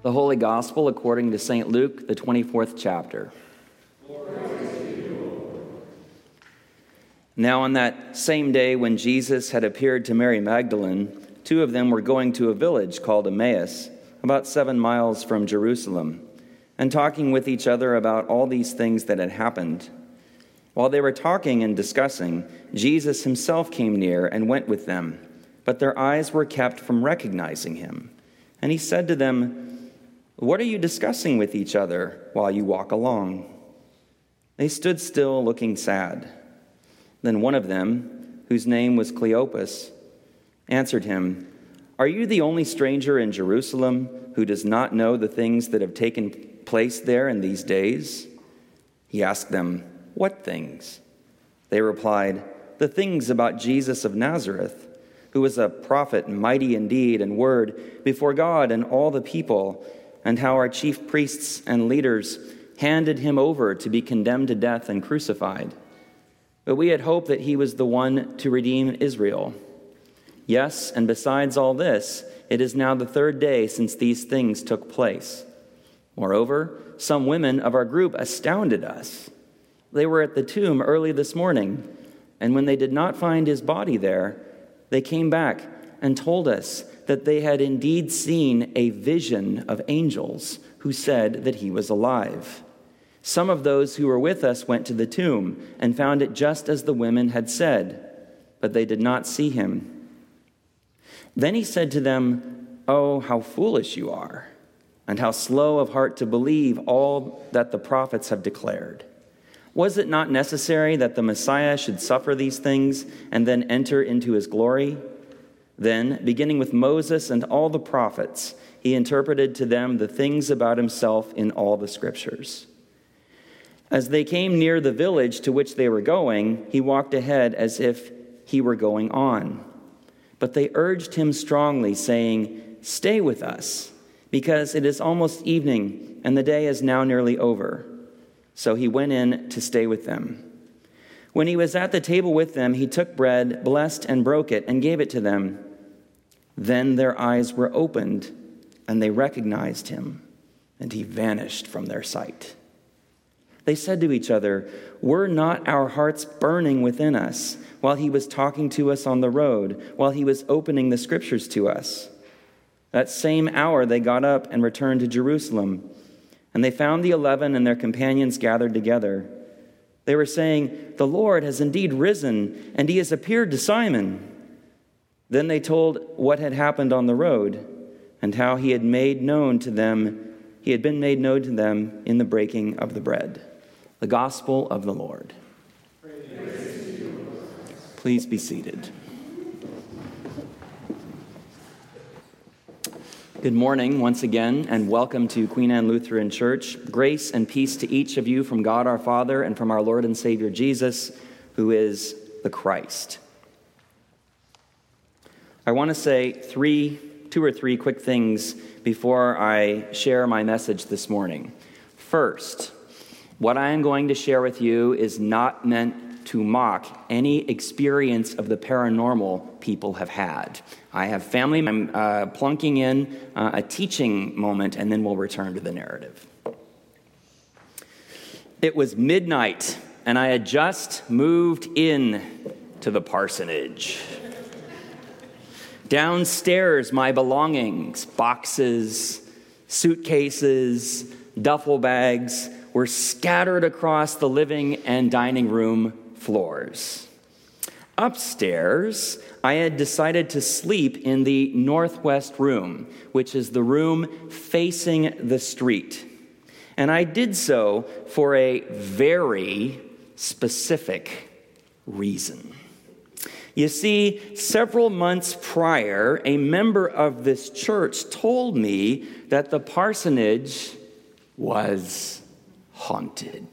The Holy Gospel according to St. Luke, the 24th chapter. Now on that same day when Jesus had appeared to Mary Magdalene, two of them were going to a village called Emmaus, about 7 miles from Jerusalem, and talking with each other about all these things that had happened. While they were talking and discussing, Jesus himself came near and went with them, but their eyes were kept from recognizing him. And he said to them, "What are you discussing with each other while you walk along?" They stood still, looking sad. Then one of them, whose name was Cleopas, answered him, "Are you the only stranger in Jerusalem who does not know the things that have taken place there in these days?" He asked them, "What things?" They replied, "The things about Jesus of Nazareth, who was a prophet, mighty in deed and word before God and all the people, and how our chief priests and leaders handed him over to be condemned to death and crucified. But we had hoped that he was the one to redeem Israel. Yes, and besides all this, it is now the 3rd day since these things took place. Moreover, some women of our group astounded us. They were at the tomb early this morning, and when they did not find his body there, they came back and told us that they had indeed seen a vision of angels who said that he was alive. Some of those who were with us went to the tomb and found it just as the women had said, but they did not see him." Then he said to them, "Oh, how foolish you are, and how slow of heart to believe all that the prophets have declared. Was it not necessary that the Messiah should suffer these things and then enter into his glory?" Then, beginning with Moses and all the prophets, he interpreted to them the things about himself in all the scriptures. As they came near the village to which they were going, he walked ahead as if he were going on. But they urged him strongly, saying, "Stay with us, because it is almost evening, and the day is now nearly over." So he went in to stay with them. When he was at the table with them, he took bread, blessed and broke it, and gave it to them. Then their eyes were opened, and they recognized him, and he vanished from their sight. They said to each other, "Were not our hearts burning within us while he was talking to us on the road, while he was opening the scriptures to us?" That same hour they got up and returned to Jerusalem, and they found the 11 and their companions gathered together. They were saying, "The Lord has indeed risen, and he has appeared to Simon." Then they told what had happened on the road, and how he had been made known to them in the breaking of the bread. The Gospel of the Lord. Praise to you, Lord. Please be seated. Good morning once again, and welcome to Queen Anne Lutheran Church. Grace and peace to each of you from God our Father and from our Lord and Savior Jesus, who is the Christ. I want to say two or three quick things before I share my message this morning. First, what I am going to share with you is not meant to mock any experience of the paranormal people have had. I have family. I'm plunking in a teaching moment, and then we'll return to the narrative. It was midnight, and I had just moved in to the parsonage. Downstairs, my belongings, boxes, suitcases, duffel bags, were scattered across the living and dining room floors. Upstairs, I had decided to sleep in the northwest room, which is the room facing the street. And I did so for a very specific reason. You see, several months prior, a member of this church told me that the parsonage was haunted.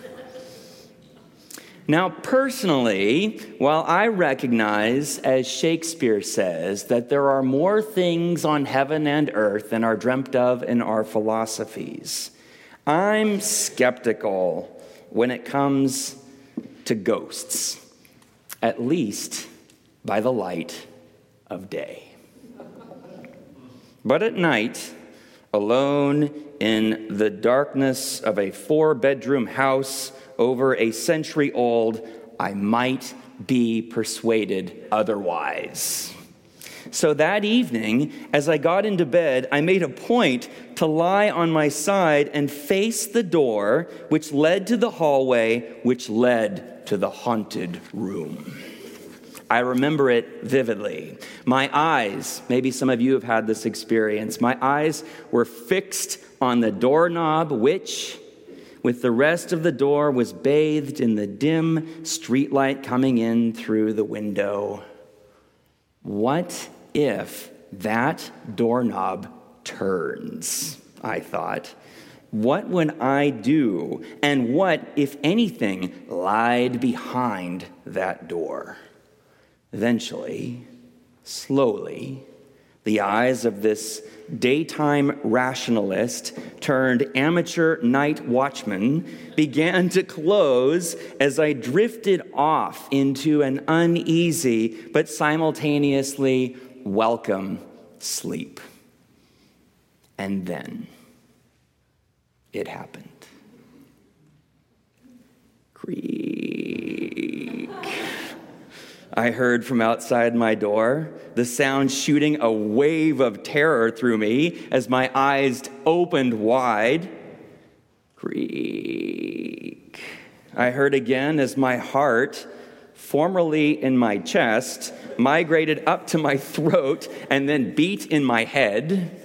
Now, personally, while I recognize, as Shakespeare says, that there are more things on heaven and earth than are dreamt of in our philosophies, I'm skeptical when it comes to ghosts, at least by the light of day. But at night, alone in the darkness of a 4-bedroom house over a century old, I might be persuaded otherwise. So that evening, as I got into bed, I made a point to lie on my side and face the door which led to the hallway, which led to the haunted room. I remember it vividly. My eyes, maybe some of you have had this experience, my eyes were fixed on the doorknob, which, with the rest of the door, was bathed in the dim streetlight coming in through the window. What if that doorknob turns? I thought. What would I do? And what, if anything, lied behind that door? Eventually, slowly, the eyes of this daytime rationalist turned amateur night watchman began to close as I drifted off into an uneasy but simultaneously welcome sleep. And then it happened. Creak. I heard from outside my door, the sound shooting a wave of terror through me as my eyes opened wide. Creak. I heard again as my heart, formerly in my chest, migrated up to my throat and then beat in my head.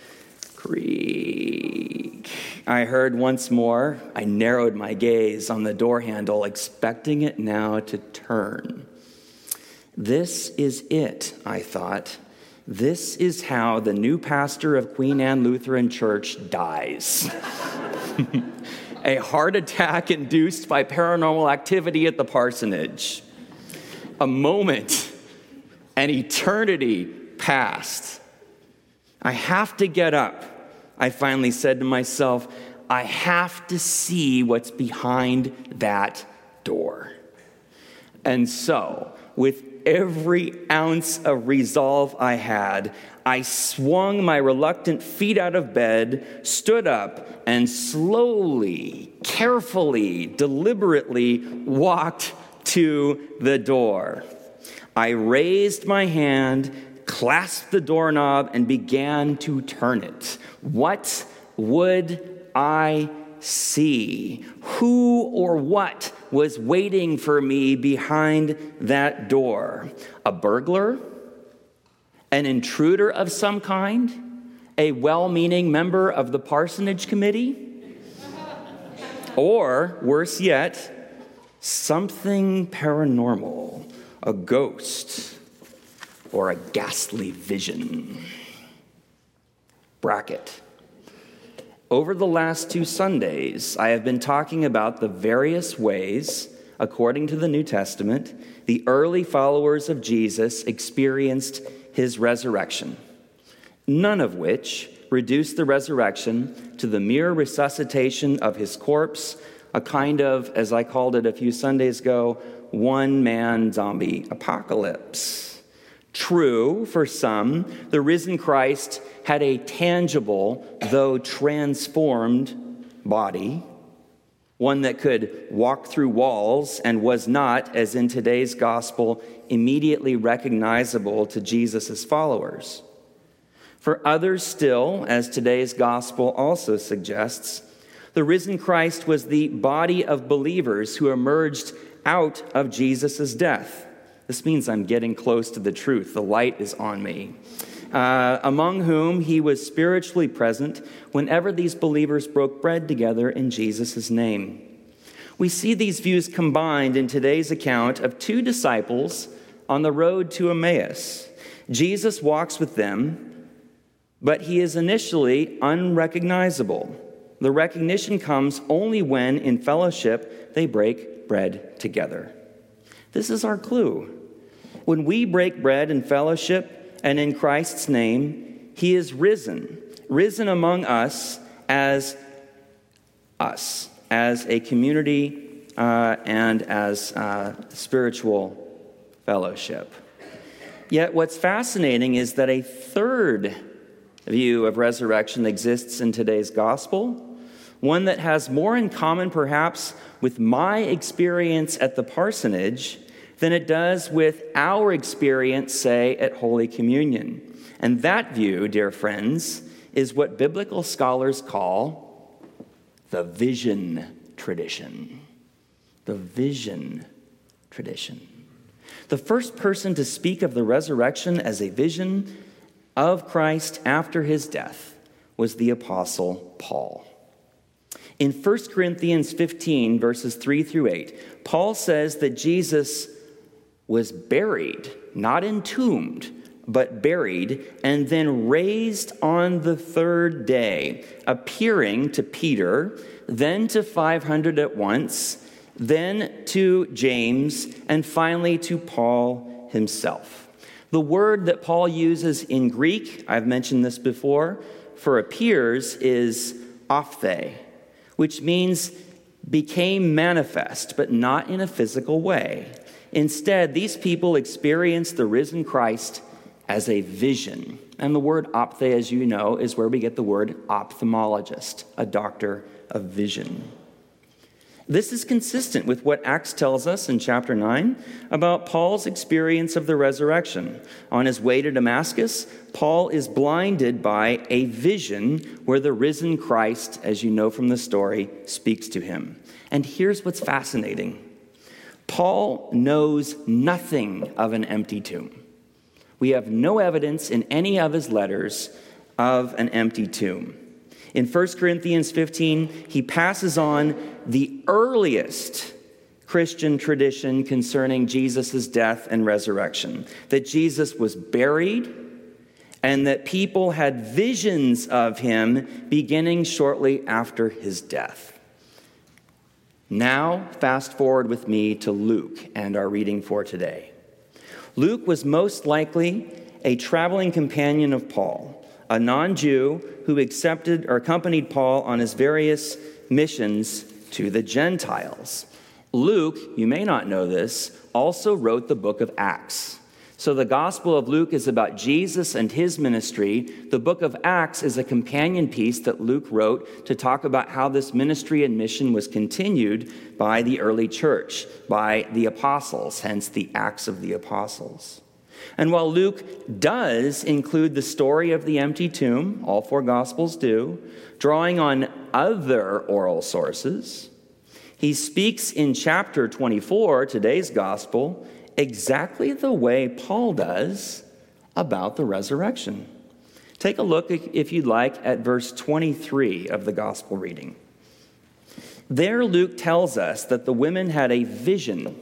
Creak. I heard once more. I narrowed my gaze on the door handle, expecting it now to turn. This is it, I thought. This is how the new pastor of Queen Anne Lutheran Church dies. A heart attack induced by paranormal activity at the parsonage. A moment, an eternity passed. I have to get up, I finally said to myself. I have to see what's behind that door. And so, with every ounce of resolve I had, I swung my reluctant feet out of bed, stood up, and slowly, carefully, deliberately walked to the door. I raised my hand, clasped the doorknob, and began to turn it. What would I see? Who or what was waiting for me behind that door? A burglar? An intruder of some kind? A well-meaning member of the parsonage committee? Or, worse yet, something paranormal, a ghost, or a ghastly vision. Bracket. Over the last 2 Sundays, I have been talking about the various ways, according to the New Testament, the early followers of Jesus experienced his resurrection, none of which reduced the resurrection to the mere resuscitation of his corpse, a kind of, as I called it a few Sundays ago, one-man zombie apocalypse. True, for some, the risen Christ had a tangible, though transformed, body, one that could walk through walls and was not, as in today's gospel, immediately recognizable to Jesus' followers. For others still, as today's gospel also suggests, the risen Christ was the body of believers who emerged out of Jesus' death. This means I'm getting close to the truth. The light is on me. Among whom he was spiritually present whenever these believers broke bread together in Jesus' name. We see these views combined in today's account of 2 disciples on the road to Emmaus. Jesus walks with them, but he is initially unrecognizable. The recognition comes only when, in fellowship, they break bread together. This is our clue. When we break bread in fellowship and in Christ's name, he is risen among us as a community and as spiritual fellowship. Yet what's fascinating is that a third view of resurrection exists in today's gospel, one that has more in common perhaps with my experience at the parsonage than it does with our experience, say, at Holy Communion. And that view, dear friends, is what biblical scholars call the vision tradition. The vision tradition. The first person to speak of the resurrection as a vision of Christ after his death was the Apostle Paul. In 1 Corinthians 15, verses 3 through 8, Paul says that Jesus was buried, not entombed, but buried, and then raised on the third day, appearing to Peter, then to 500 at once, then to James, and finally to Paul himself. The word that Paul uses in Greek, I've mentioned this before, for appears is ophthe, which means became manifest, but not in a physical way. Instead, these people experienced the risen Christ as a vision. And the word ophthe, as you know, is where we get the word ophthalmologist, a doctor of vision. This is consistent with what Acts tells us in chapter 9 about Paul's experience of the resurrection. On his way to Damascus, Paul is blinded by a vision where the risen Christ, as you know from the story, speaks to him. And here's what's fascinating. Paul knows nothing of an empty tomb. We have no evidence in any of his letters of an empty tomb. In 1 Corinthians 15, he passes on the earliest Christian tradition concerning Jesus' death and resurrection, that Jesus was buried and that people had visions of him beginning shortly after his death. Now, fast forward with me to Luke and our reading for today. Luke was most likely a traveling companion of Paul, a non-Jew who accepted or accompanied Paul on his various missions to the Gentiles. Luke, you may not know this, also wrote the book of Acts. So the Gospel of Luke is about Jesus and his ministry. The book of Acts is a companion piece that Luke wrote to talk about how this ministry and mission was continued by the early church, by the apostles, hence the Acts of the Apostles. And while Luke does include the story of the empty tomb, all four Gospels do, drawing on other oral sources, he speaks in chapter 24, today's Gospel, exactly the way Paul does about the resurrection. Take a look, if you'd like, at verse 23 of the Gospel reading. There, Luke tells us that the women had a vision,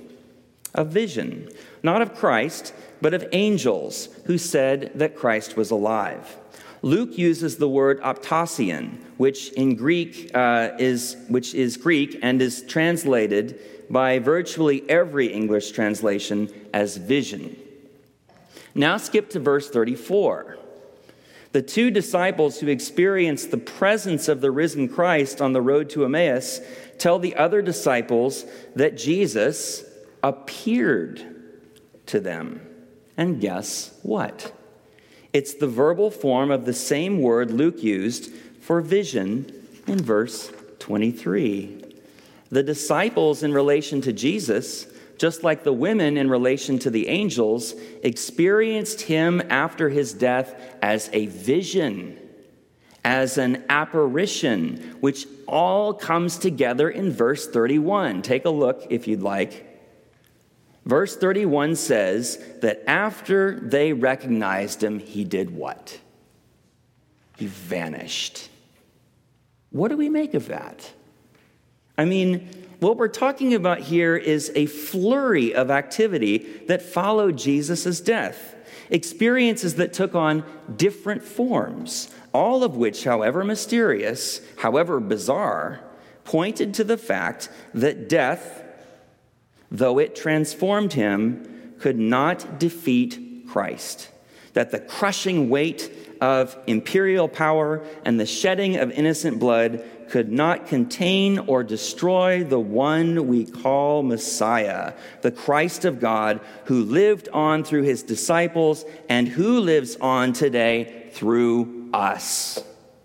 not of Christ, but of angels who said that Christ was alive. Luke uses the word optasian, which in Greek is Greek and is translated by virtually every English translation as vision. Now skip to verse 34. The two disciples who experienced the presence of the risen Christ on the road to Emmaus tell the other disciples that Jesus appeared to them. And guess what? It's the verbal form of the same word Luke used for vision in verse 23. The disciples in relation to Jesus, just like the women in relation to the angels, experienced him after his death as a vision, as an apparition, which all comes together in verse 31. Take a look if you'd like. Verse 31 says that after they recognized him, he did what? He vanished. What do we make of that? I mean, what we're talking about here is a flurry of activity that followed Jesus' death. Experiences that took on different forms, all of which, however mysterious, however bizarre, pointed to the fact that death, though it transformed him, could not defeat Christ. That the crushing weight of imperial power and the shedding of innocent blood could not contain or destroy the one we call Messiah, the Christ of God, who lived on through his disciples and who lives on today through us.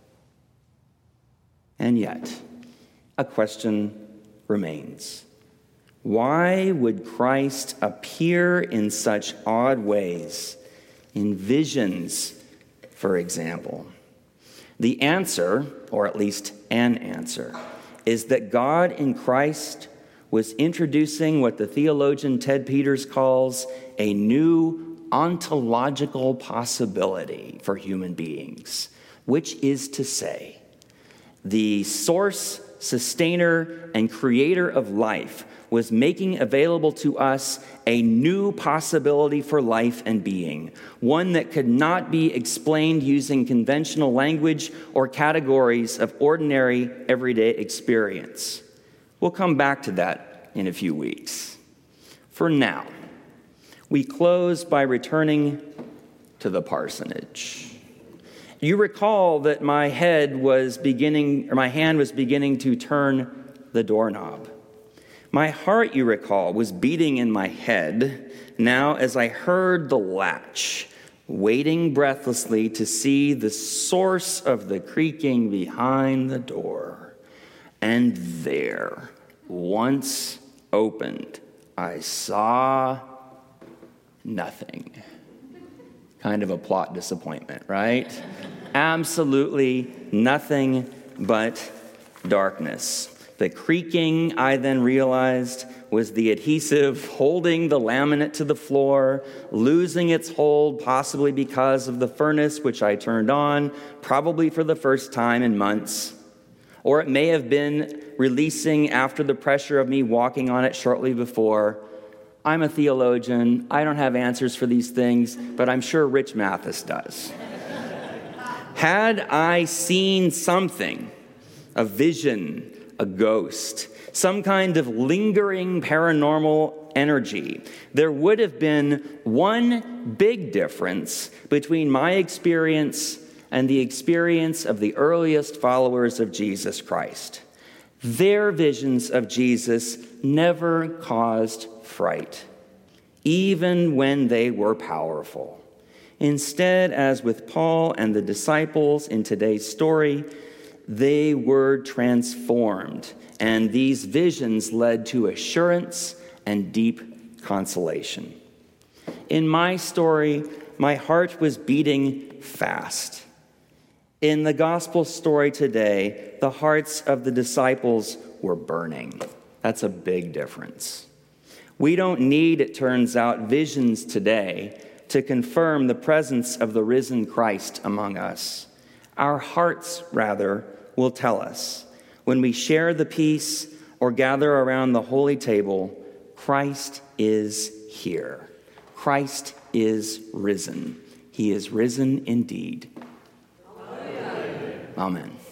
And yet, a question remains. Why would Christ appear in such odd ways, in visions, for example? The answer, or at least an answer, is that God in Christ was introducing what the theologian Ted Peters calls a new ontological possibility for human beings, which is to say, the source, sustainer, and creator of life was making available to us a new possibility for life and being, one that could not be explained using conventional language or categories of ordinary, everyday experience. We'll come back to that in a few weeks. For now, we close by returning to the parsonage. You recall that my hand was beginning to turn the doorknob. My heart, you recall, was beating in my head now as I heard the latch, waiting breathlessly to see the source of the creaking behind the door. And there, once opened, I saw nothing. Kind of a plot disappointment, right? Absolutely nothing but darkness. The creaking, I then realized, was the adhesive holding the laminate to the floor, losing its hold, possibly because of the furnace, which I turned on, probably for the first time in months. Or it may have been releasing after the pressure of me walking on it shortly before. I'm a theologian. I don't have answers for these things, but I'm sure Rich Mathis does. Had I seen something, a vision, a ghost, some kind of lingering paranormal energy, there would have been one big difference between my experience and the experience of the earliest followers of Jesus Christ. Their visions of Jesus never caused fright, even when they were powerful. Instead, as with Paul and the disciples in today's story, they were transformed, and these visions led to assurance and deep consolation. In my story, my heart was beating fast. In the gospel story today, the hearts of the disciples were burning. That's a big difference. We don't need, it turns out, visions today to confirm the presence of the risen Christ among us. Our hearts, rather, will tell us. When we share the peace or gather around the holy table, Christ is here. Christ is risen. He is risen indeed. Amen. Amen.